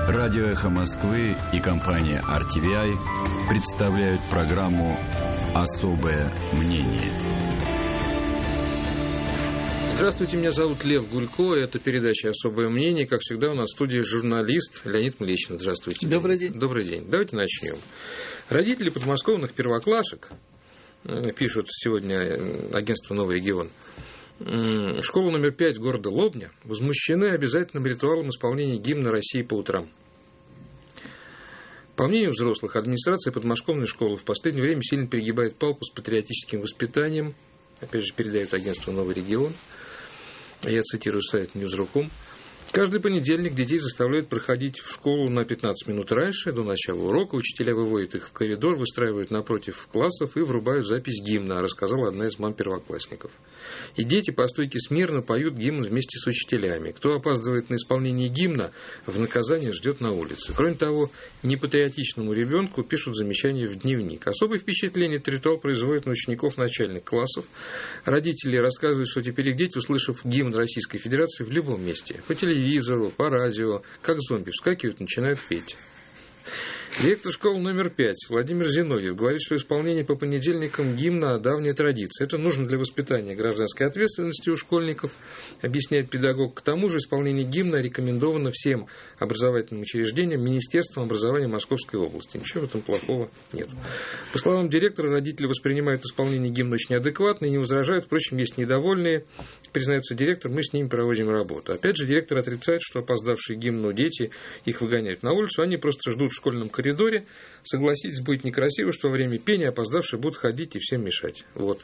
Радио «Эхо Москвы» и компания RTVI представляют программу «Особое мнение». Здравствуйте, меня зовут Лев Гулько, это передача «Особое мнение». Как всегда, у нас в студии журналист Леонид Млечин. Здравствуйте. Добрый день. Добрый день. Давайте начнем. Родители подмосковных первоклашек, пишут сегодня агентство «Новый регион», школа номер 5 города Лобня возмущены обязательным ритуалом исполнения гимна России по утрам. По мнению взрослых, администрация подмосковной школы в последнее время сильно перегибает палку с патриотическим воспитанием. Опять же, передает агентство «Новый регион». Я цитирую сайт News.ru. Каждый понедельник детей заставляют проходить в школу на 15 минут раньше, до начала урока. Учителя выводят их в коридор, выстраивают напротив классов и врубают запись гимна, рассказала одна из мам первоклассников. И дети по стойке смирно поют гимн вместе с учителями. Кто опаздывает на исполнение гимна, в наказание ждет на улице. Кроме того, непатриотичному ребенку пишут замечания в дневник. Особое впечатление этот ритуал производит на учеников начальных классов. Родители рассказывают, что теперь их дети, услышав гимн Российской Федерации в любом месте, по телевизору, по радио, как зомби вскакивают, начинают петь. Директор школы номер 5 Владимир Зиновьев говорит, что исполнение по понедельникам гимна – давняя традиция. Это нужно для воспитания гражданской ответственности у школьников, объясняет педагог. К тому же исполнение гимна рекомендовано всем образовательным учреждениям Министерством образования Московской области. Ничего в этом плохого нет. По словам директора, родители воспринимают исполнение гимна очень адекватно и не возражают. Впрочем, есть недовольные, признается директор, мы с ними проводим работу. Опять же, директор отрицает, что опоздавшие к гимну дети их выгоняют на улицу, они просто ждут в школьном коридоре. Согласитесь, будет некрасиво, что во время пения опоздавшие будут ходить и всем мешать. Вот.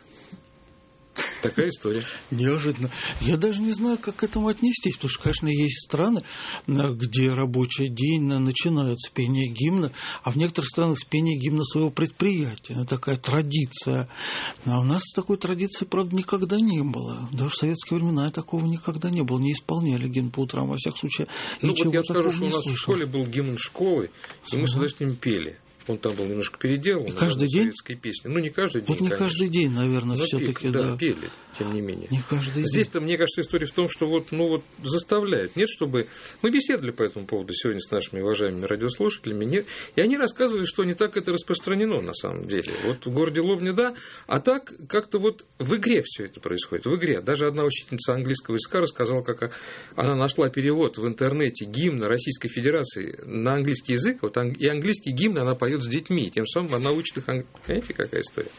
Такая история. Неожиданно. Я даже не знаю, как к этому отнестись, потому что, конечно, есть страны, где рабочий день начинают с пения гимна, а в некоторых странах с пения гимна своего предприятия. Это такая традиция. А у нас такой традиции, правда, никогда не было. Даже в советские времена такого никогда не было. Не исполняли гимн по утрам, во всяком случае. Ну, вот я скажу, что у нас в школе был гимн школы, и мы всегда с ним пели. Он там был немножко переделан. Каждый день? Советской песни. Ну, не каждый день, вот не конечно. каждый день, наверное, все-таки. Да, пели, тем не менее. Не каждый день. Здесь-то, мне кажется, история в том, что вот заставляют. Нет, чтобы... Мы беседовали по этому поводу сегодня с нашими уважаемыми радиослушателями. Нет, и они рассказывали, что не так это распространено на самом деле. Вот в городе Лобня, да, а так как-то вот в игре все это происходит. В игре. Даже одна учительница английского языка рассказала, как она нашла перевод в интернете гимна Российской Федерации на английский язык. Вот, и английский гимн она поет с детьми. Тем самым она учит их... Понимаете, какая история?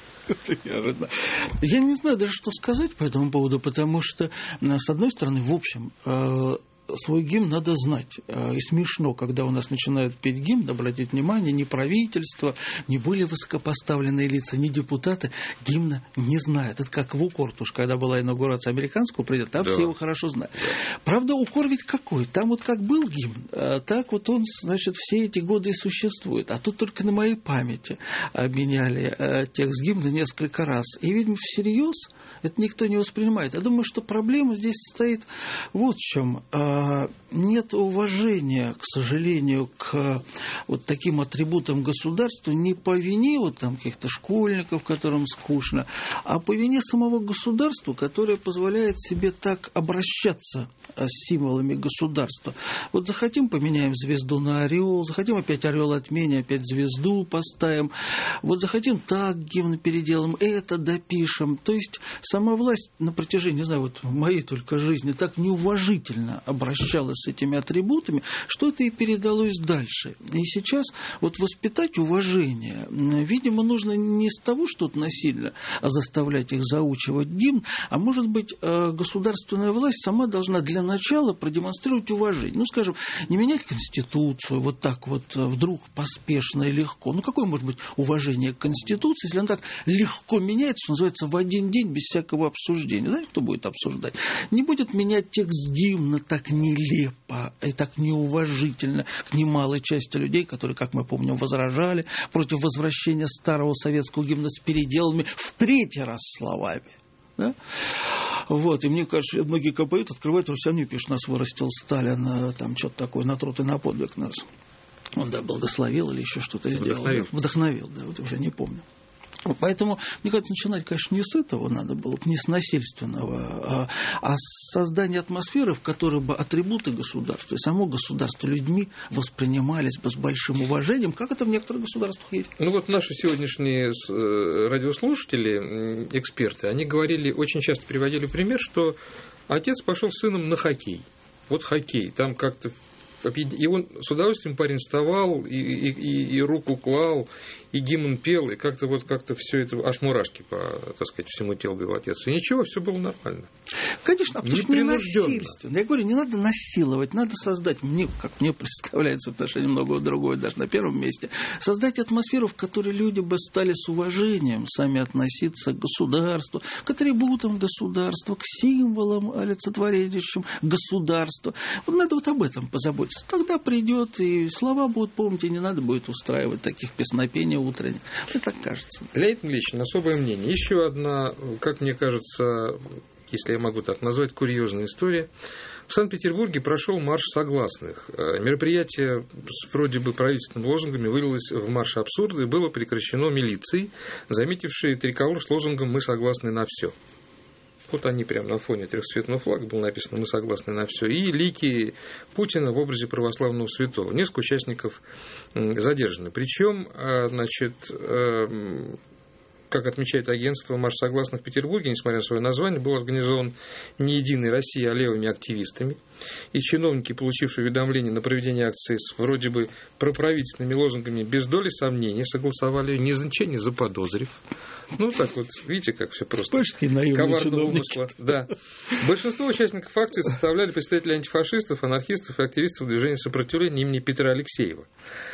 Я не знаю даже, что сказать по этому поводу, потому что, с одной стороны, в общем, свой гимн надо знать. И смешно, когда у нас начинают петь гимн, обратить внимание, ни правительство, ни более высокопоставленные лица, ни депутаты гимна не знают. Это как в укор, потому что когда была инаугурация американского президента, там все его хорошо знают. Правда, укор ведь какой? Там вот как был гимн, так вот он, значит, все эти годы и существует. А тут только на моей памяти обменяли текст гимна несколько раз. И, видимо, всерьез это никто не воспринимает. Я думаю, что проблема здесь стоит вот в чем. Нет уважения, к сожалению, к вот таким атрибутам государства не по вине вот там каких-то школьников, которым скучно, а по вине самого государства, которое позволяет себе так обращаться с символами государства. Вот захотим, поменяем звезду на орел, захотим опять орел отменим, опять звезду поставим, вот захотим так гимн переделаем, это допишем. То есть сама власть на протяжении, не знаю, вот моей только жизни так неуважительно обращалась с этими атрибутами, что это и передалось дальше. И сейчас вот воспитать уважение, видимо, нужно не с того, что-то насильно, а заставлять их заучивать гимн, а может быть, государственная власть сама должна для начала продемонстрировать уважение. Ну, скажем, не менять Конституцию вот так вот вдруг поспешно и легко. Ну, какое может быть уважение к Конституции, если она так легко меняется, что называется, в один день без всякого обсуждения? Знаете, кто будет обсуждать? Не будет менять текст гимна так нелепо и так неуважительно к немалой части людей, которые, как мы помним, возражали против возвращения старого советского гимна с переделами в третий раз словами. Да? Вот, и мне кажется, многие поют, открывают Русяне, пишут, нас вырастил Сталин, там что-то такое, на труд и на подвиг нас. Он, да, благословил или еще что-то сделал. Вдохновил, да, вот уже не помню. Поэтому, мне кажется, начинать, конечно, не с этого надо было, не с насильственного, а с создания атмосферы, в которой бы атрибуты государства и само государство людьми воспринимались бы с большим уважением, как это в некоторых государствах есть. Ну вот наши сегодняшние радиослушатели, эксперты, они говорили, очень часто приводили пример, что отец пошел с сыном на хоккей. Вот хоккей, там как-то... И он с удовольствием, парень вставал, и руку клал, и гимн пел, и как-то все это, аж мурашки по, так сказать, всему телу бил отец. И ничего, все было нормально. Конечно, потому что не насильственно. Я говорю, не надо насиловать, надо создать, как мне представляется в отношении многого другого, даже на первом месте, создать атмосферу, в которой люди бы стали с уважением сами относиться к государству, к атрибутам государства, к символам, олицетворяющим государство. Вот надо вот об этом позаботиться. Тогда придет, и слова будут помнить, и не надо будет устраивать таких песнопений утренних. Мне так кажется. Леонид Ильич, особое мнение. Еще одна, как мне кажется, если я могу так назвать, курьезная история. В Санкт-Петербурге прошел марш согласных. Мероприятие с вроде бы правительственными лозунгами вылилось в марш абсурда и было прекращено милицией, заметившей триколор с лозунгом «Мы согласны на все». Вот они прямо на фоне трехцветного флага было написано «Мы согласны на все». И лики Путина в образе православного святого. Несколько участников задержаны. Причем, значит, как отмечает агентство, марш согласных в Петербурге, несмотря на свое название, был организован не «Единой Россией», а левыми активистами. И чиновники, получившие уведомление на проведение акции с вроде бы проправительственными лозунгами, без доли сомнений согласовали, ничего не заподозрив. Ну, так вот, видите, как все просто. Коварного умысла. Да. Большинство участников акции составляли представители антифашистов, анархистов и активистов движения сопротивления имени Петра Алексеева.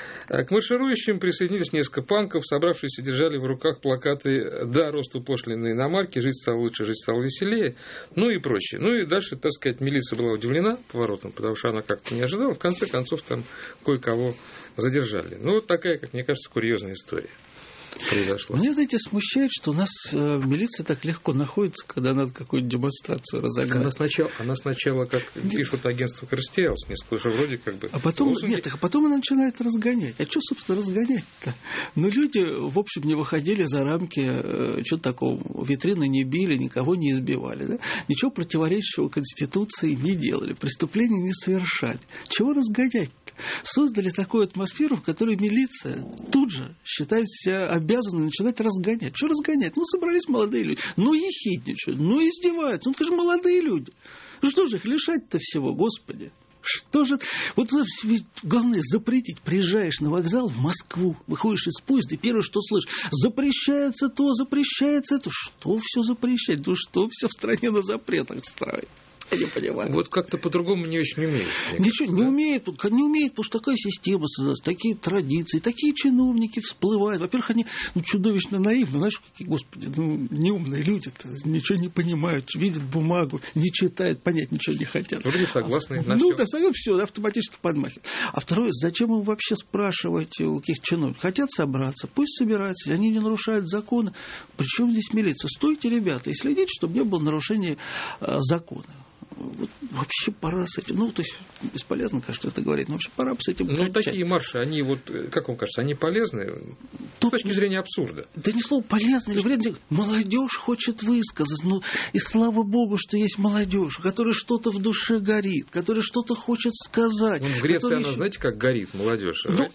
К марширующим присоединились несколько панков, собравшиеся держали в руках плакаты «Да, росту пошлины иномарки», «Жить стало лучше, жить стало веселее», ну и прочее. Ну и дальше, так сказать, милиция была удивлена поворотом, потому что она как-то не ожидала. В конце концов, там кое-кого задержали. Ну, вот такая, как мне кажется, курьезная история произошла. Мне, знаете, смущает, что у нас милиция так легко находится, когда надо какую-то демонстрацию разогнать. Она сначала, как пишут агентство, растерялась несколько, что вроде как бы... А потом она начинает разгонять. А что, собственно, разгонять-то? Ну, люди, в общем, не выходили за рамки, что такого, витрины не били, никого не избивали, да? Ничего противоречащего Конституции не делали, преступлений не совершали. Чего разгонять-то? Создали такую атмосферу, в которой милиция тут же считает себя обязанной начинать разгонять. Что разгонять? Ну, собрались молодые люди. Ну, ехидничают, ну, издеваются. Ну, это же молодые люди. Что же их лишать-то всего, Господи? Что же... Вот главное запретить. Приезжаешь на вокзал в Москву, выходишь из поезда, и первое, что слышишь, запрещается то, запрещается это. Что все запрещать? Ну, что все в стране на запретах строить? Я не понимаю. Вот как-то по-другому не очень умеют. Ничего не умеет, потому что такая система создалась, такие традиции, такие чиновники всплывают. Во-первых, они чудовищно наивны. Знаешь, какие, господи, неумные люди-то, ничего не понимают, видят бумагу, не читают, понять ничего не хотят. Вроде согласны на все. Да, согласны, все, автоматически подмахивают. А второе, зачем им вообще спрашивать у каких чиновников? Хотят собраться, пусть собираются, они не нарушают законы. Причем здесь милиция? Стойте, ребята, и следите, чтобы не было нарушения закона. Вот вообще пора с этим. Ну, то есть, бесполезно, конечно, это говорить, но вообще пора бы с этим кончать. Ну, такие марши, они вот, как вам кажется, они полезны с точки зрения абсурда? Да не слово полезно или вредно. Молодежь хочет высказать. Ну, и слава богу, что есть молодежь, которая что-то в душе горит, которая что-то хочет сказать. Ну, в Греции она, знаете, как горит молодежь. Ну,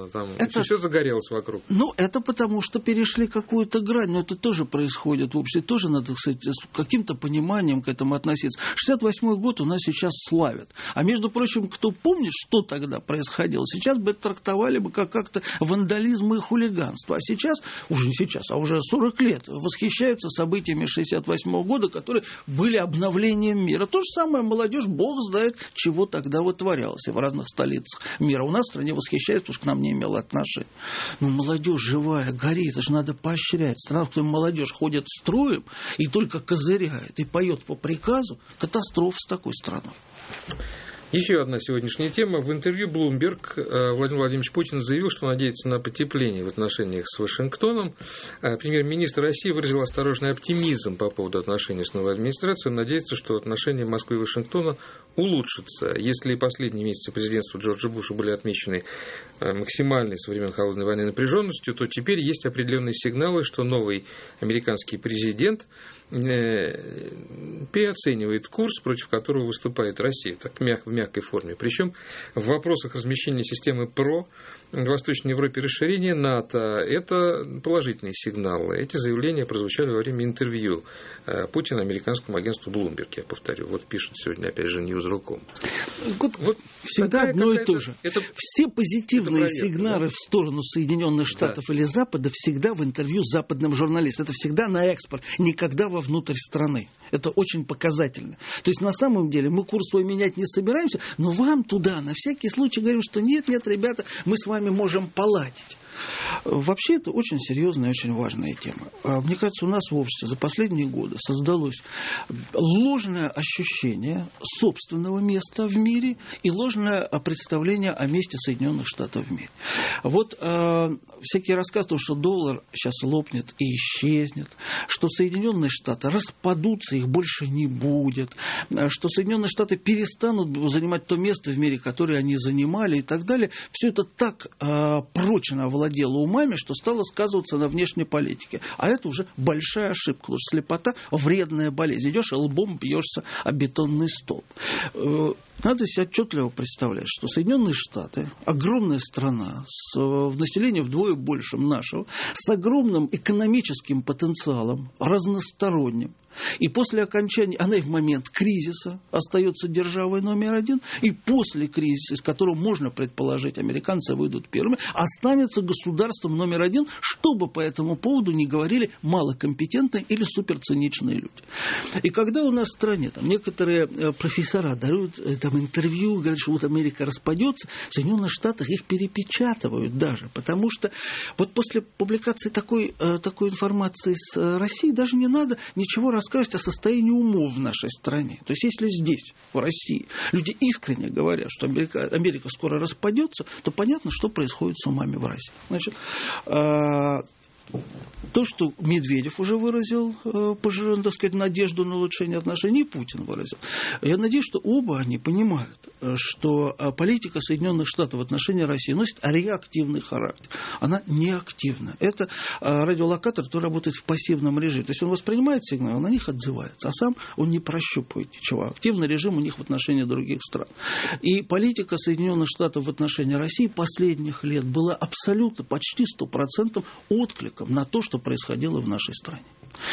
это все загорелось вокруг. Ну, это потому, что перешли какую-то грань. Но это тоже происходит в обществе. Тоже надо, кстати, с каким-то пониманием к этому относиться. 68-й год у нас сейчас славят. А между прочим, кто помнит, что тогда происходило, сейчас бы это трактовали бы как-то вандализм и хулиганство. А сейчас, уже не сейчас, а уже 40 лет восхищаются событиями 68-го года, которые были обновлением мира. То же самое молодежь, бог знает, чего тогда вытворялось в разных столицах мира. У нас в стране восхищаются, потому что к нам не имело отношения. Но молодежь живая, горит, это же надо поощрять. Страна, в которой молодежь ходит строем и только козыряет и поет по приказу, катастрофа с такой страной. Еще одна сегодняшняя тема. В интервью Bloomberg Владимир Владимирович Путин заявил, что надеется на потепление в отношениях с Вашингтоном. Премьер-министр России выразил осторожный оптимизм по поводу отношений с новой администрацией. Он надеется, что отношения Москвы и Вашингтона улучшатся. Если последние месяцы президентства Джорджа Буша были отмечены максимальной со времен Холодной войны напряженностью, то теперь есть определенные сигналы, что новый американский президент переоценивает курс, против которого выступает Россия, так в мягкой форме. Причем в вопросах размещения системы ПРО в Восточной Европе расширения НАТО – это положительные сигналы. Эти заявления прозвучали во время интервью Путина американскому агентству Bloomberg, я повторю. Вот пишет сегодня, опять же, News.ru.com. Вот всегда одно и то же. Все позитивные сигналы в сторону Соединенных Штатов или Запада всегда в интервью с западным журналистом. Это всегда на экспорт, никогда вовнутрь страны. Это очень показательно. То есть, на самом деле, мы курс свой менять не собираемся, но вам туда на всякий случай говорим, что нет, ребята, мы с вами можем поладить. Вообще, это очень серьезная и очень важная тема. Мне кажется, у нас в обществе за последние годы создалось ложное ощущение собственного места в мире и ложное представление о месте Соединенных Штатов в мире. Вот всякие рассказы о том, что доллар сейчас лопнет и исчезнет, что Соединенные Штаты распадутся, их больше не будет, что Соединенные Штаты перестанут занимать то место в мире, которое они занимали и так далее. Все это так прочно овладело умами, что стало сказываться на внешней политике. А это уже большая ошибка, потому что слепота – вредная болезнь. Идешь и лбом бьешься о бетонный столб. Надо себе отчетливо представлять, что Соединенные Штаты – огромная страна с населением вдвое большим нашего, с огромным экономическим потенциалом, разносторонним. И после окончания, она и в момент кризиса остается державой номер один, и после кризиса, из которого можно предположить, американцы выйдут первыми, останется государством номер один, что бы по этому поводу ни говорили малокомпетентные или суперциничные люди. И когда у нас в стране там, некоторые профессора дают там, интервью, говорят, что вот Америка распадется, в Соединенных Штатах их перепечатывают даже, потому что вот после публикации такой информации с Россией даже не надо ничего рассказывать о состоянии умов в нашей стране. То есть, если здесь, в России, люди искренне говорят, что Америка скоро распадется, то понятно, что происходит с умами в России. Значит, то, что Медведев уже выразил, так сказать, надежду на улучшение отношений, и Путин выразил. Я надеюсь, что оба они понимают, что политика Соединенных Штатов в отношении России носит реактивный характер. Она не активна. Это радиолокатор, который работает в пассивном режиме. То есть он воспринимает сигналы, на них отзывается, а сам он не прощупывает ничего. Активный режим у них в отношении других стран. И политика Соединенных Штатов в отношении России последних лет была абсолютно, почти 100% откликом на то, что происходило в нашей стране.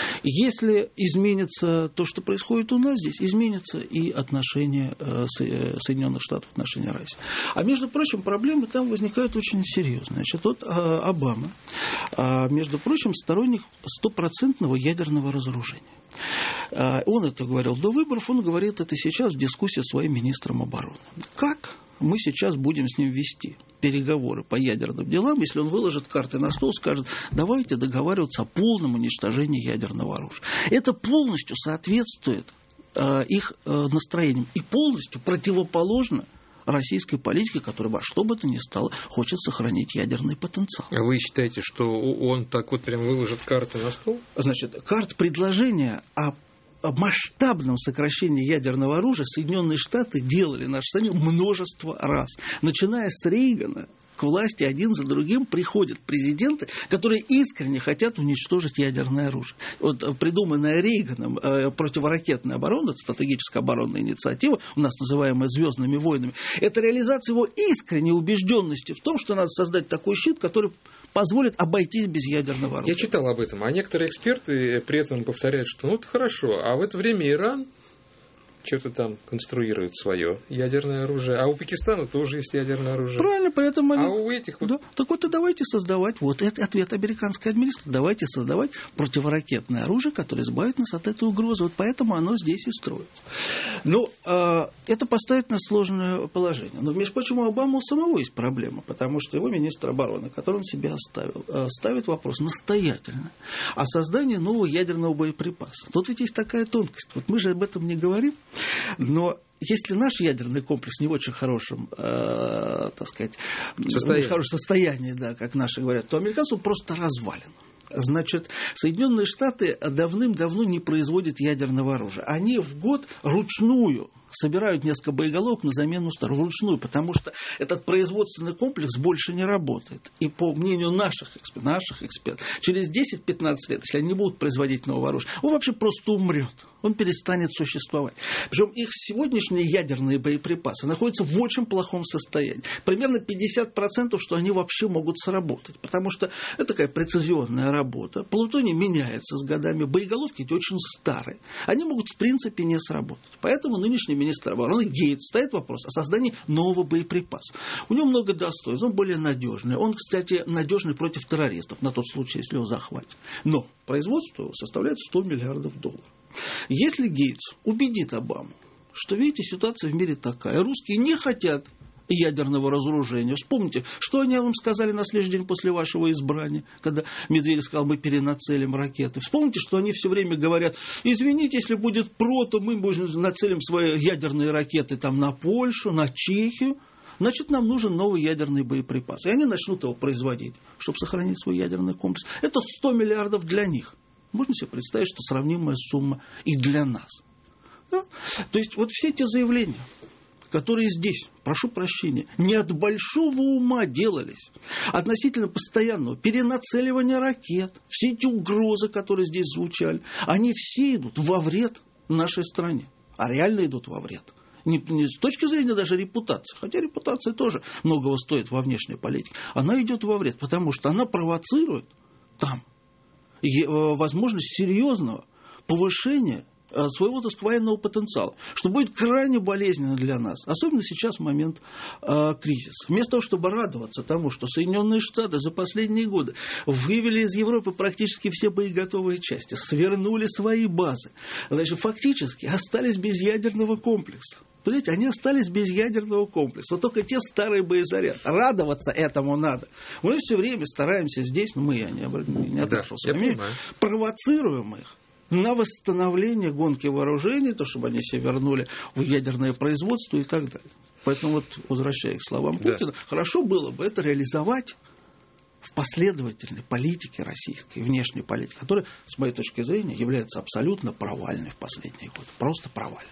Если изменится то, что происходит у нас здесь, изменится и отношение Соединенных Штатов в отношении России. А между прочим, проблемы там возникают очень серьезные. Значит, вот Обама, между прочим, сторонник 100% ядерного разоружения. Он это говорил до выборов, он говорит это сейчас в дискуссии с своим министром обороны. Как мы сейчас будем с ним вести переговоры по ядерным делам, если он выложит карты на стол, скажет, давайте договариваться о полном уничтожении ядерного оружия. Это полностью соответствует их настроениям и полностью противоположно российской политике, которая во что бы то ни стало хочет сохранить ядерный потенциал. А вы считаете, что он так вот прям выложит карты на стол? Значит, предложения о масштабном сокращении ядерного оружия Соединенные Штаты делали в нашей стране множество раз. Начиная с Рейгана, к власти один за другим приходят президенты, которые искренне хотят уничтожить ядерное оружие. Вот придуманная Рейганом противоракетная оборона, стратегическая оборонная инициатива, у нас называемая «Звездными войнами», это реализация его искренней убежденности в том, что надо создать такой щит, который позволит обойтись без ядерного оружия. Я читал об этом, а некоторые эксперты при этом повторяют, что ну это хорошо, а в это время Иран что-то там конструирует свое ядерное оружие, а у Пакистана тоже есть ядерное оружие. Правильно, поэтому они... А у этих... Да. Так вот и давайте создавать, вот это ответ американской администрации, давайте создавать противоракетное оружие, которое избавит нас от этой угрозы. Вот поэтому оно здесь и строится. Но это поставит нас в сложное положение. Но, между прочим, у Обамы у самого есть проблема, потому что его министр обороны, который он себе оставил, ставит вопрос настоятельно о создании нового ядерного боеприпаса. Тут ведь есть такая тонкость. Вот мы же об этом не говорим, но если наш ядерный комплекс не в очень хорошем, так сказать, состоянии, да, как наши говорят, то американцев просто развален. Значит, Соединенные Штаты давным-давно не производят ядерного оружия. Они в год ручную собирают несколько боеголовок на замену старых, вручную, потому что этот производственный комплекс больше не работает. И по мнению наших экспертов, через 10-15 лет, если они не будут производить новое оружие, он вообще просто умрет. Он перестанет существовать. Причем их сегодняшние ядерные боеприпасы находятся в очень плохом состоянии. Примерно 50%, что они вообще могут сработать. Потому что это такая прецизионная работа. Плутоний меняется с годами. Боеголовки эти очень старые. Они могут в принципе не сработать. Поэтому нынешний министр обороны Гейтс ставит вопрос о создании нового боеприпаса. У него много достоинств. Он более надежный. Он, кстати, надежный против террористов. На тот случай, если его захватят. Но производство его составляет $100 миллиардов. Если Гейтс убедит Обаму, что, видите, ситуация в мире такая, русские не хотят ядерного разоружения. Вспомните, что они вам сказали на следующий день после вашего избрания, когда Медведев сказал, мы перенацелим ракеты. Вспомните, что они все время говорят, извините, если будет то мы нацелим свои ядерные ракеты там, на Польшу, на Чехию. Значит, нам нужен новый ядерный боеприпас. И они начнут его производить, чтобы сохранить свой ядерный комплекс. Это 100 миллиардов для них. Можно себе представить, что сравнимая сумма и для нас. Да? То есть, вот все эти заявления, которые здесь, прошу прощения, не от большого ума делались, относительно постоянного перенацеливания ракет, все эти угрозы, которые здесь звучали, они все идут во вред нашей стране. А реально идут во вред. Не с точки зрения даже репутации, хотя репутация тоже многого стоит во внешней политике, она идет во вред, потому что она провоцирует там возможность серьезного повышения своего, так сказать, военного потенциала, что будет крайне болезненно для нас, особенно сейчас в момент кризиса. Вместо того, чтобы радоваться тому, что Соединенные Штаты за последние годы вывели из Европы практически все боеготовые части, свернули свои базы, значит, фактически остались без ядерного комплекса. Понимаете, они остались без ядерного комплекса. Вот только те старые боезаряды. Радоваться этому надо. Мы все время стараемся здесь, я не отошел с вами, провоцируем их на восстановление гонки вооружений, то, чтобы они себя вернули в ядерное производство и так далее. Поэтому, вот, возвращаясь к словам Путина, хорошо было бы это реализовать в последовательной политике российской, внешней политике, которая, с моей точки зрения, является абсолютно провальной в последние годы. Просто провальной.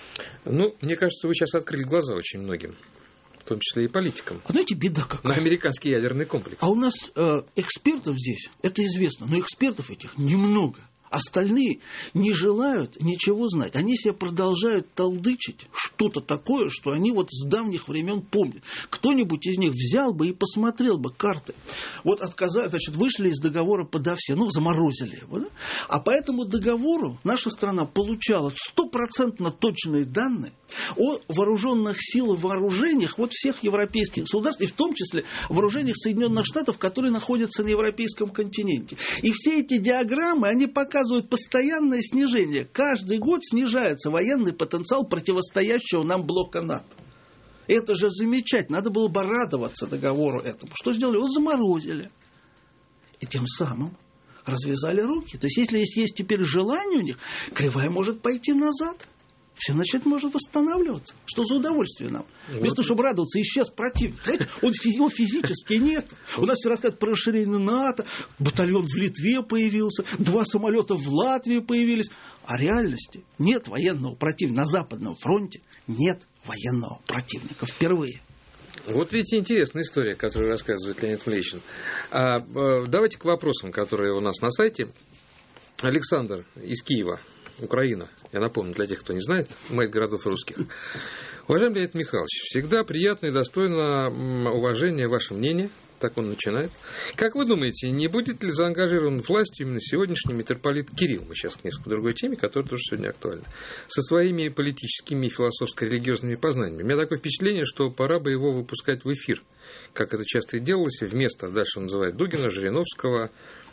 Мне кажется, вы сейчас открыли глаза очень многим, в том числе и политикам. А знаете, беда какая? На американский ядерный комплекс. А у нас экспертов здесь, это известно, но экспертов этих немного. Остальные не желают ничего знать. Они себя продолжают толдычить что-то такое, что они вот с давних времен помнят. Кто-нибудь из них взял бы и посмотрел бы карты. Вот вышли из договора подавсе, заморозили его. Да? А по этому договору наша страна получала 100% точные данные о вооруженных силах, вооружениях всех европейских государств, и в том числе вооружениях Соединенных Штатов, которые находятся на европейском континенте. И все эти диаграммы, они показывают постоянное снижение. Каждый год снижается военный потенциал противостоящего нам блока НАТО. Это же замечательно. Надо было бы радоваться договору этому. Что сделали? Его заморозили. И тем самым развязали руки. То есть, если есть теперь желание у них, кривая может пойти назад. Все начать может восстанавливаться. Что за удовольствие нам? Вместо того, чтобы радоваться, исчез противник. Знаете, его физически нет. У нас все рассказывают про расширение НАТО, батальон в Литве появился, 2 самолета в Латвии появились. А реальности нет военного противника. На Западном фронте нет военного противника. Впервые. Вот видите, интересная история, которую рассказывает Леонид Млечин. Давайте к вопросам, которые у нас на сайте. Александр из Киева. Украина, я напомню, для тех, кто не знает, мать городов русских. Уважаемый Леонид Михайлович, всегда приятно и достойно уважения ваше мнение, так он начинает. Как вы думаете, не будет ли заангажирован властью именно сегодняшний митрополит Кирилл, мы сейчас к несколько другой теме, которая тоже сегодня актуальна, со своими политическими и философско-религиозными познаниями? У меня такое впечатление, что пора бы его выпускать в эфир, как это часто и делалось, вместо, дальше он называет Дугина, Жириновского,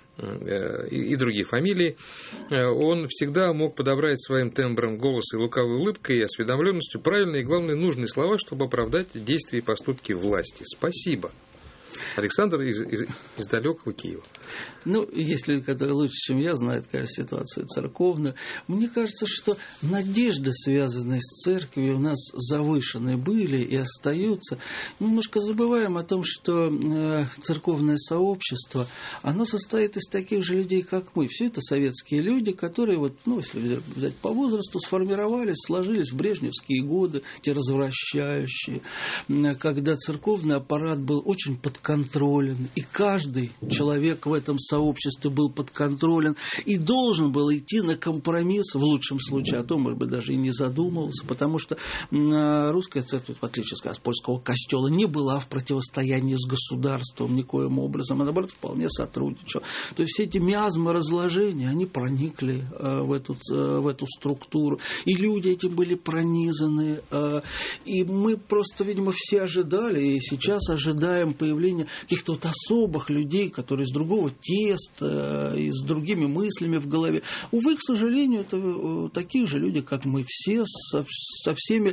и другие фамилии, он всегда мог подобрать своим тембром голоса и лукавой улыбкой и осведомленностью правильные и, главное, нужные слова, чтобы оправдать действия и поступки власти. Спасибо. Александр из далекого Киева. Ну, есть люди, которые лучше, чем я, знают, конечно, ситуацию церковную. Мне кажется, что надежды, связанные с церковью, у нас завышены были и остаются. Немножко забываем о том, что церковное сообщество, оно состоит из таких же людей, как мы. Все это советские люди, которые, вот, ну, если взять по возрасту, сформировались, сложились в брежневские годы, те развращающие, когда церковный аппарат был очень подконтролен, и каждый человек в этом сообществе был подконтролен и должен был идти на компромисс, в лучшем случае, о том, может быть, даже и не задумывался, потому что русская церковь, в отличие, скажем, польского костела, не была в противостоянии с государством никоим образом, а наоборот, вполне сотрудничала. То есть все эти миазмы разложения, они проникли в эту структуру, и люди этим были пронизаны, и мы просто, видимо, все ожидали, и сейчас ожидаем появления каких-то вот особых людей, которые из другого теста, и с другими мыслями в голове. Увы, к сожалению, это такие же люди, как мы все, со всем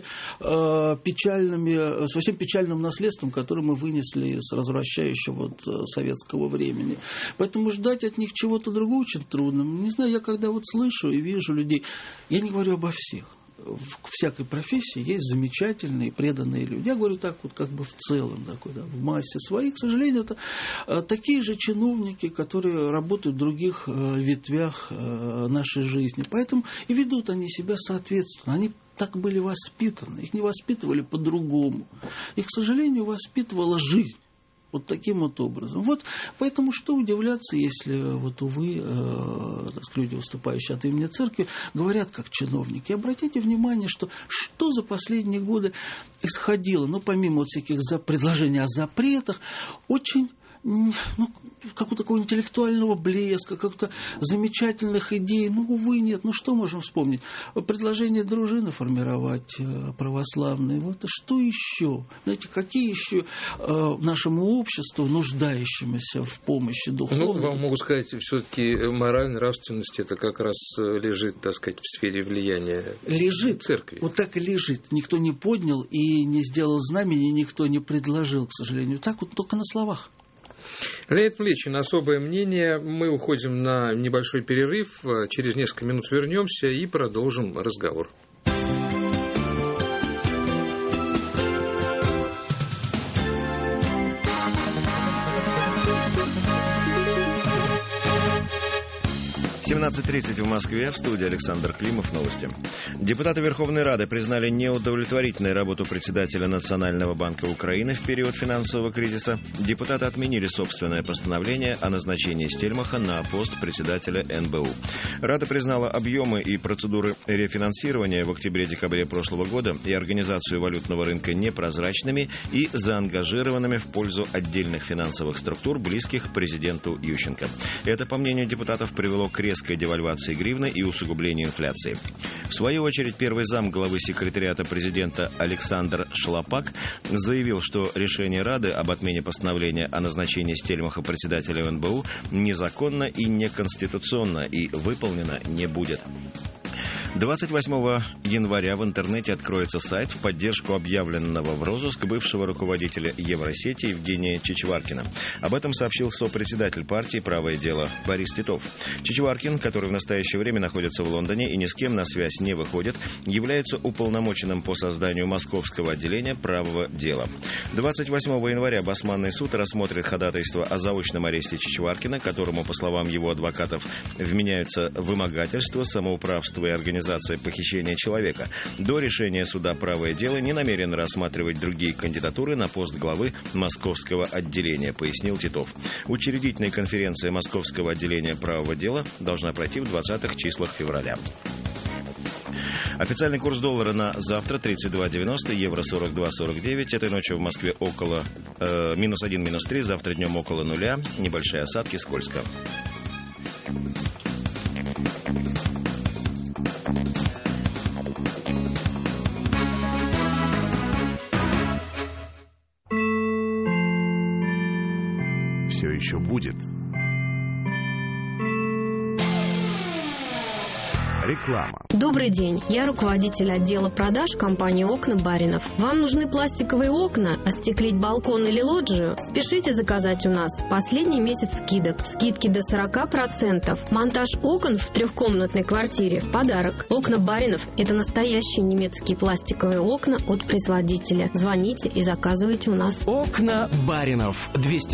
печальным наследством, которое мы вынесли с развращающего советского времени. Поэтому ждать от них чего-то другого очень трудно. Не знаю, я когда вот слышу и вижу людей, я не говорю обо всех. В всякой профессии есть замечательные, преданные люди. Я говорю так вот, как бы в целом, такой, да, в массе своей. К сожалению, это такие же чиновники, которые работают в других ветвях нашей жизни. Поэтому и ведут они себя соответственно. Они так были воспитаны. Их не воспитывали по-другому. Их, к сожалению, воспитывала жизнь. Вот таким вот образом. Вот поэтому что удивляться, если, вот, увы, люди, выступающие от имени церкви, говорят как чиновники. Обратите внимание, что за последние годы исходило, ну, помимо вот всяких предложений о запретах, очень, какого-то такого интеллектуального блеска, каких-то замечательных идей. Ну, увы, нет. Ну, что можем вспомнить? Предложение дружины формировать православные. Вот, а что еще? Знаете, какие еще нашему обществу, нуждающемуся в помощи духовной? Ну, вам могу сказать, все-таки мораль, нравственность, это как раз лежит, так сказать, в сфере влияния церкви. Вот так и лежит. Никто не поднял и не сделал знамени, никто не предложил, к сожалению. Так вот только на словах. Леонид Млечин, особое мнение. Мы уходим на небольшой перерыв. Через несколько минут вернемся и продолжим разговор. В 17:30 в Москве, в студии Александр Климов, новости. Депутаты Верховной Рады признали неудовлетворительной работу председателя Национального банка Украины в период финансового кризиса. Депутаты отменили собственное постановление о назначении Стельмаха на пост председателя НБУ. Рада признала объемы и процедуры рефинансирования в октябре-декабре прошлого года и организацию валютного рынка непрозрачными и заангажированными в пользу отдельных финансовых структур, близких к президенту Ющенко. Это, по мнению депутатов, привело к резкой девальвации гривны и усугублению инфляции. В свою очередь, первый зам главы секретариата президента Александр Шлапак заявил, что решение Рады об отмене постановления о назначении Стельмаха председателя НБУ незаконно и неконституционно и выполнено не будет. 28 января в интернете откроется сайт в поддержку объявленного в розыск бывшего руководителя Евросети Евгения Чичваркина. Об этом сообщил сопредседатель партии «Правое дело» Борис Титов. Чичваркин, который в настоящее время находится в Лондоне и ни с кем на связь не выходит, является уполномоченным по созданию московского отделения «Правого дела». 28 января Басманный суд рассмотрит ходатайство о заочном аресте Чичваркина, которому, по словам его адвокатов, вменяются вымогательство, самоуправство и организация похищения человека. До решения суда «Правое дело» не намерен рассматривать другие кандидатуры на пост главы московского отделения, пояснил Титов. Учредительная конференция московского отделения «Правого дела» должна пройти в 20-х числах февраля. Официальный курс доллара на завтра 32.90, евро 42.49. Этой ночью в Москве около -1, -3, завтра днем около нуля. Небольшие осадки, скользко. Все еще будет. Реклама. Добрый день. Я руководитель отдела продаж компании «Окна Баринов». Вам нужны пластиковые окна, остеклить балкон или лоджию? Спешите заказать у нас. Последний месяц скидок. Скидки до 40%. Монтаж окон в трехкомнатной квартире в подарок. «Окна Баринов» — это настоящие немецкие пластиковые окна от производителя. Звоните и заказывайте у нас. «Окна Баринов».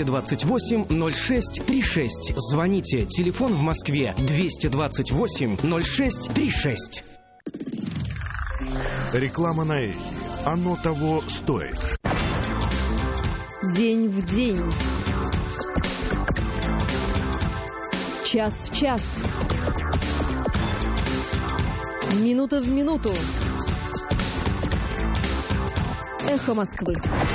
228-06-36. Звоните. Телефон в Москве 228-06-36. Реклама на эхе. Оно того стоит. День в день. Час в час. Минута в минуту. Эхо Москвы.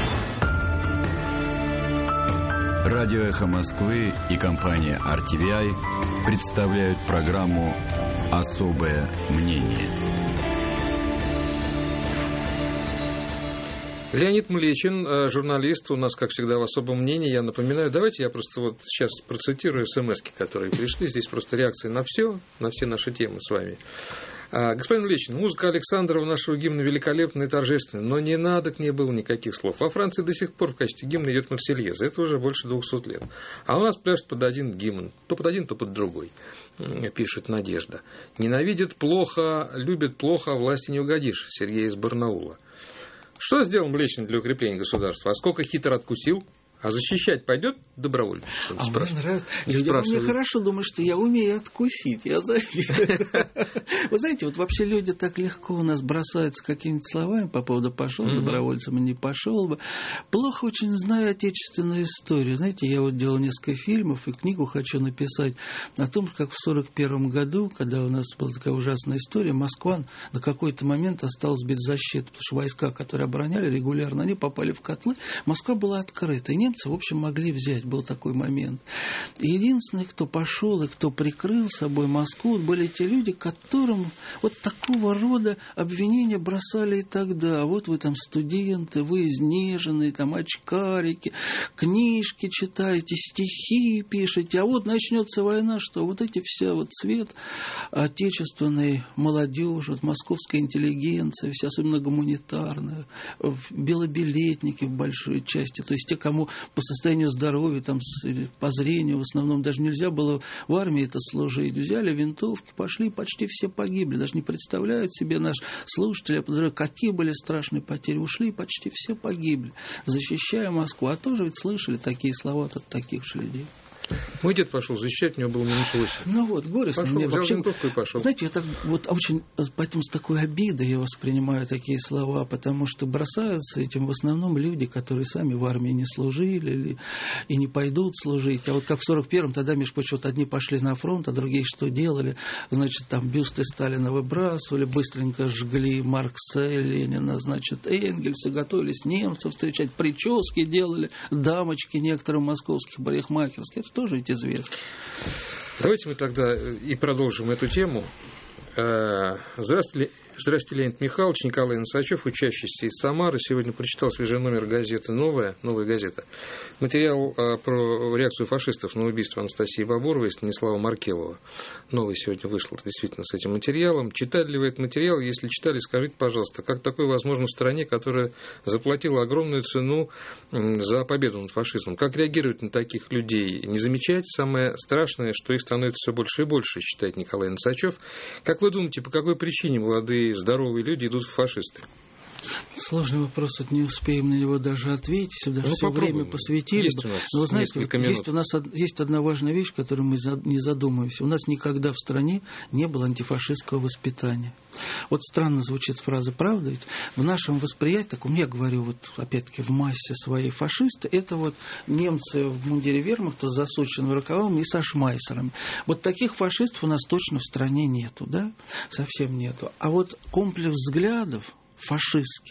Радио «Эхо Москвы» и компания RTVI представляют программу «Особое мнение». Леонид Млечин, журналист, у нас, как всегда, в особом мнении. Я напоминаю, давайте я просто вот сейчас процитирую смс-ки, которые пришли. Здесь просто реакции на все наши темы с вами. Господин Млечин, музыка Александрова нашего гимна великолепная и торжественная, но не надо к ней было никаких слов. Во Франции до сих пор в качестве гимна идет Марсельеза. Это уже больше 200 лет. А у нас пляшут под один гимн. То под один, то под другой, пишет Надежда. Ненавидят плохо, любят плохо, а власти не угодишь. Сергей из Барнаула. Что сделал Млечин для укрепления государства? А сколько хитро откусил? А защищать пойдет добровольно? А мне нравится. Мне хорошо думают, что я умею откусить. Я завидую. Вы знаете, вот вообще люди так легко у нас бросаются какими-то словами по поводу «пошел добровольцем» и «не пошел бы». Плохо очень знаю отечественную историю. Знаете, я вот делал несколько фильмов и книгу хочу написать о том, как в 1941 году, когда у нас была такая ужасная история, Москва на какой-то момент осталась без защиты, потому что войска, которые обороняли регулярно, они попали в котлы. Москва была открыта. И немцы, в общем, могли взять. Был такой момент. И единственный, кто пошел и кто прикрыл собой Москву, были те люди, которым вот такого рода обвинения бросали и тогда. Вот вы там студенты, вы изнеженные, там очкарики, книжки читаете, стихи пишете. А вот начнется война, что вот эти вся вот цвет отечественной молодежи, вот московская интеллигенция, вся особенно гуманитарная, белобилетники в большой части, то есть те, кому по состоянию здоровья, там, по зрению в основном даже нельзя было в армии это служить. Взяли винтовки, пошли, почти все погибли. Даже не представляют себе наш слушатель, какие были страшные потери. Ушли, почти все погибли, защищая Москву. А тоже ведь слышали такие слова от таких же людей. Мой дед пошел защищать, у него было -8. Ну вот, горестно. Пошел, мне взял вообще, винтовку и пошел. Знаете, я так вот очень, поэтому с такой обидой я воспринимаю такие слова, потому что бросаются этим в основном люди, которые сами в армии не служили и не пойдут служить. А вот как в 1941-м, тогда, между прочим, вот одни пошли на фронт, а другие что делали? Значит, там бюсты Сталина выбрасывали, быстренько жгли Маркса и Ленина, значит, Энгельса, готовились немцев встречать, прически делали, дамочки некоторые московских парикмахерских. Это тоже ведь известно. Давайте мы тогда и продолжим эту тему. Здравствуйте, Леонид Михайлович, Николай Носачев, учащийся из Самары. Сегодня прочитал свежий номер газеты «Новая газета». Материал про реакцию фашистов на убийство Анастасии Бабуровой и Станислава Маркелова. Новый сегодня вышел действительно с этим материалом. Читали ли вы этот материал? Если читали, скажите, пожалуйста, как такое возможно в стране, которая заплатила огромную цену за победу над фашизмом? Как реагировать на таких людей? Не замечать? Самое страшное, что их становится все больше и больше, считает Николай Носачев. Как вы думаете, по какой причине молодые здоровые люди идут в фашисты? Сложный вопрос, не успеем на него даже ответить, если даже все время посвятили. Есть у нас. Но вы знаете, у нас есть одна важная вещь, которую мы не задумываемся. У нас никогда в стране не было антифашистского воспитания. Вот странно звучит фраза, правда? Ведь в нашем восприятии, таком, я говорю, вот опять-таки в массе своей фашисты, это вот немцы в мундире вермахта с засученными рукавами и со шмайсерами. Вот таких фашистов у нас точно в стране нету, да? Совсем нету. А вот комплекс взглядов фашистских,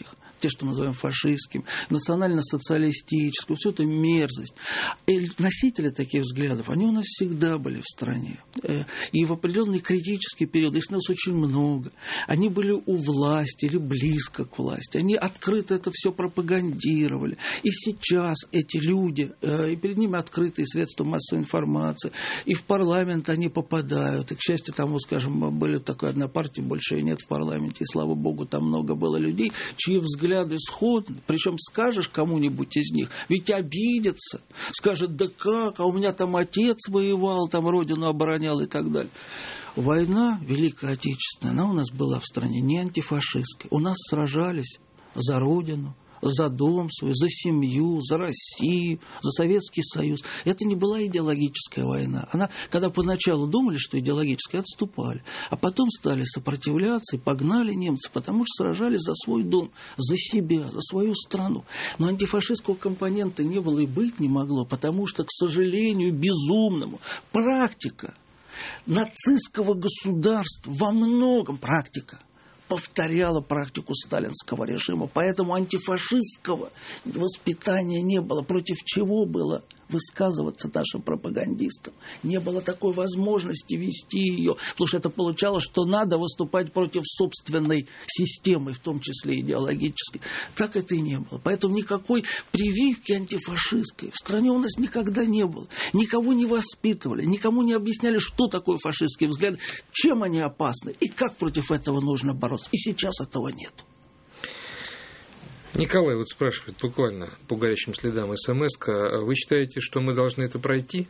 те, что мы называем фашистским, национально-социалистическим, все это мерзость. И носители таких взглядов, они у нас всегда были в стране. И в определенный критический период, их нас очень много, они были у власти или близко к власти, они открыто это все пропагандировали. И сейчас эти люди, и перед ними открытые средства массовой информации, и в парламент они попадают. И, к счастью, там, вот, скажем, были такая одна партия, больше и нет в парламенте, и, слава богу, там много было людей, чьи взгляды сходны. Причем скажешь кому-нибудь из них, ведь обидится, скажет, да как, а у меня там отец воевал, там родину оборонял и так далее. Война Великая Отечественная, она у нас была в стране не антифашистская. У нас сражались за родину, за дом свой, за семью, за Россию, за Советский Союз. Это не была идеологическая война. Она, когда поначалу думали, что идеологическая, отступали. А потом стали сопротивляться и погнали немцев, потому что сражались за свой дом, за себя, за свою страну. Но антифашистского компонента не было и быть не могло, потому что, к сожалению, безумному, практика нацистского государства во многом повторяла практику сталинского режима. Поэтому антифашистского воспитания не было. Против чего было высказываться нашим пропагандистам? Не было такой возможности вести ее, потому что это получалось, что надо выступать против собственной системы, в том числе идеологической. Так это и не было. Поэтому никакой прививки антифашистской в стране у нас никогда не было. Никого не воспитывали, никому не объясняли, что такое фашистские взгляды, чем они опасны и как против этого нужно бороться. И сейчас этого нет. Николай вот спрашивает буквально по горячим следам СМС-ка. Вы считаете, что мы должны это пройти?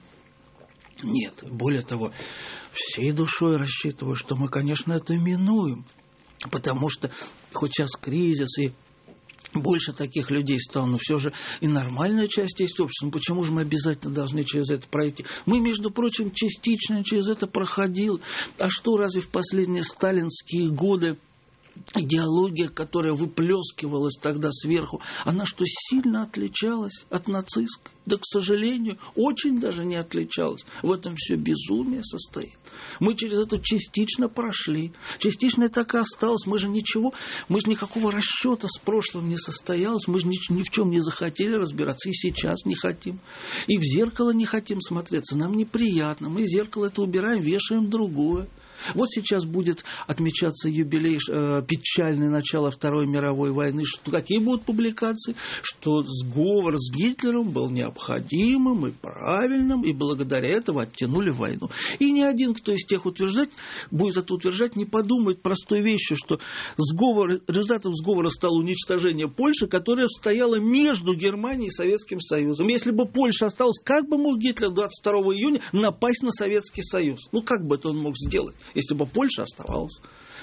Нет. Более того, всей душой рассчитываю, что мы, конечно, это минуем. Потому что хоть сейчас кризис и больше таких людей стало, но все же и нормальная часть есть общества. Ну почему же мы обязательно должны через это пройти? Мы, между прочим, частично через это проходили. А что, разве в последние сталинские годы идеология, которая выплескивалась тогда сверху, она что, сильно отличалась от нацистской? Да, к сожалению, очень даже не отличалась. В этом все безумие состоит. Мы через это частично прошли. Частично это так и осталось. Мы же никакого расчета с прошлым не состоялось. Мы же ни в чем не захотели разбираться. И сейчас не хотим. И в зеркало не хотим смотреться. Нам неприятно. Мы зеркало это убираем, вешаем другое. Вот сейчас будет отмечаться юбилей, печальное начало Второй мировой войны. Какие будут публикации? Что сговор с Гитлером был необходимым и правильным, и благодаря этому оттянули войну. И ни один, кто из тех будет это утверждать, не подумает простой вещи, что результатом сговора стало уничтожение Польши, которая стояла между Германией и Советским Союзом. Если бы Польша осталась, как бы мог Гитлер 22 июня напасть на Советский Союз? Ну, как бы это он мог сделать, если бы Польша оставалась?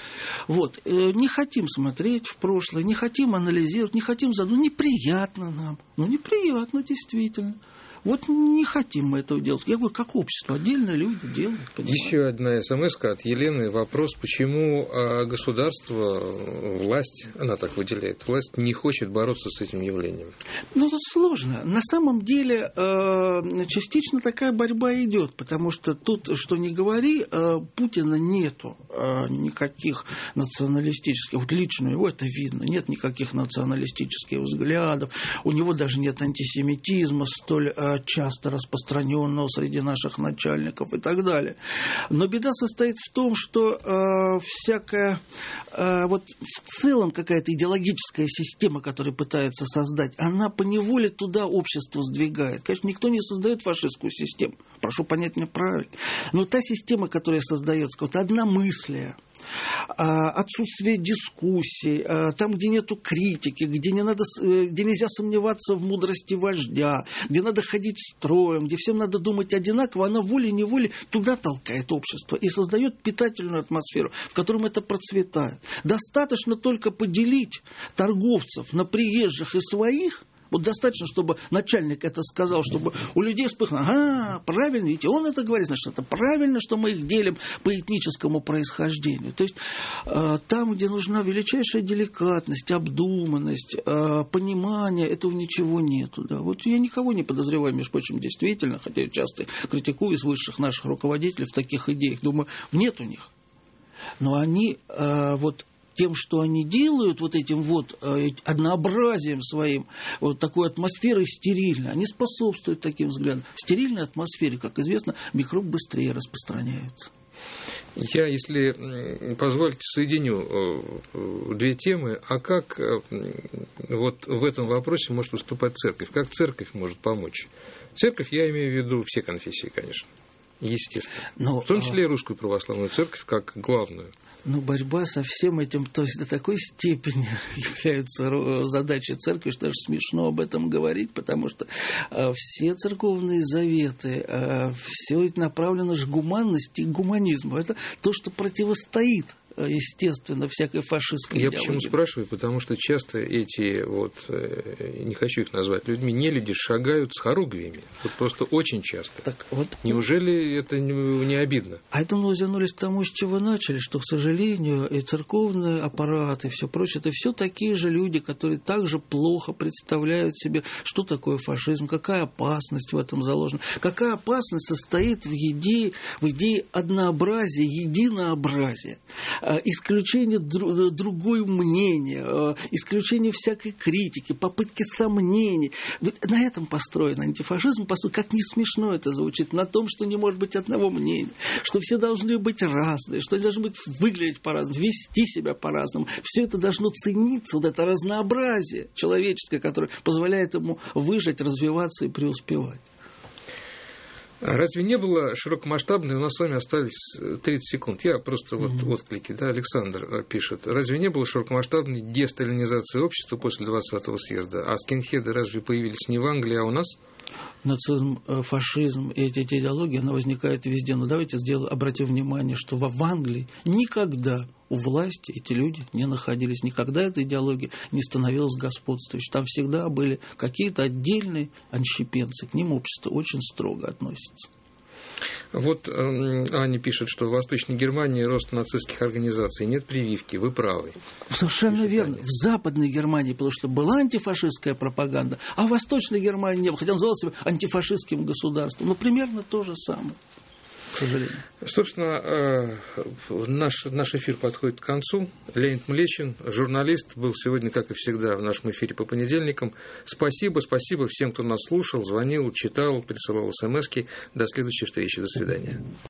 Вот. Не хотим смотреть в прошлое, не хотим анализировать, не хотим задумывать. Неприятно нам. Ну, неприятно, действительно. Вот не хотим мы этого делать. Я говорю, как общество, отдельные люди делают. Понимаете? Еще одна смс-ка от Елены. Вопрос, почему государство, власть, она так выделяет, власть не хочет бороться с этим явлением? Ну, это сложно. На самом деле, частично такая борьба идет, потому что тут, что ни говори, Путина нету никаких националистических, вот лично его это видно, нет никаких националистических взглядов, у него даже нет антисемитизма столь часто распространенного среди наших начальников и так далее. Но беда состоит в том, что вот в целом какая-то идеологическая система, которую пытается создать, она поневоле туда общество сдвигает. Конечно, никто не создает фашистскую систему. Прошу понять меня правильно. Но та система, которая создается, вот одномыслие, отсутствие дискуссий, там, где нету критики, где нельзя сомневаться в мудрости вождя, где надо ходить строем, где всем надо думать одинаково, она волей-неволей туда толкает общество и создает питательную атмосферу, в котором это процветает. Достаточно только поделить торговцев на приезжих и своих. Вот достаточно, чтобы начальник это сказал, чтобы у людей вспыхнуло, правильно, ведь он это говорит, значит, это правильно, что мы их делим по этническому происхождению. То есть там, где нужна величайшая деликатность, обдуманность, понимание, этого ничего нету. Да. Вот я никого не подозреваю, между прочим, действительно, хотя я часто критикую из высших наших руководителей в таких идеях, думаю, нет у них. Но они вот тем, что они делают, вот этим вот однообразием своим, вот такой атмосферой стерильной, они способствуют таким взглядам. В стерильной атмосфере, как известно, микроб быстрее распространяется. Я, если позволите, соединю две темы. А как вот в этом вопросе может выступать церковь? Как церковь может помочь? Церковь, я имею в виду все конфессии, конечно, естественно. В том числе и Русскую Православную Церковь как главную. Но борьба со всем этим, то есть до такой степени является задачей церкви, что даже смешно об этом говорить, потому что все церковные заветы, все это направлено же к гуманности и к гуманизму. Это то, что противостоит, естественно, всякой фашистской идеологии. Я почему спрашиваю? Потому что часто эти, не хочу их назвать людьми, нелюди шагают с хоругвиями. Вот просто очень часто. Так вот, неужели это не обидно? А это мы вернулись к тому, с чего начали, что, к сожалению, и церковный аппарат, и все прочее, это все такие же люди, которые также плохо представляют себе, что такое фашизм, какая опасность в этом заложена, какая опасность состоит в идее однообразия, единообразия. Исключение другое мнение, исключение всякой критики, попытки сомнений. Вот на этом построен антифашизм, как не смешно это звучит, на том, что не может быть одного мнения, что все должны быть разные, что они должны выглядеть по-разному, вести себя по-разному. Все это должно цениться, вот это разнообразие человеческое, которое позволяет ему выжить, развиваться и преуспевать. Разве не было широкомасштабной, у нас с вами остались 30 секунд, я просто отклики, Александр пишет, разве не было широкомасштабной десталинизации общества после 20-го съезда, а скинхеды разве появились не в Англии, а у нас? Нацизм, фашизм и эти идеологии, она возникает везде. Но давайте обратим внимание, что в Англии никогда у власти эти люди не находились. Никогда эта идеология не становилась господствующей. Там всегда были какие-то отдельные отщепенцы. К ним общество очень строго относится. Вот Аня пишет, что в Восточной Германии рост нацистских организаций. Нет прививки, вы правы. Совершенно верно. В Западной Германии, потому что была антифашистская пропаганда, а в Восточной Германии не было. Хотя называл себя антифашистским государством. Но примерно то же самое, к сожалению. Собственно, наш эфир подходит к концу. Леонид Млечин, журналист, был сегодня, как и всегда, в нашем эфире по понедельникам. Спасибо всем, кто нас слушал, звонил, читал, присылал смски. До следующей встречи. До свидания.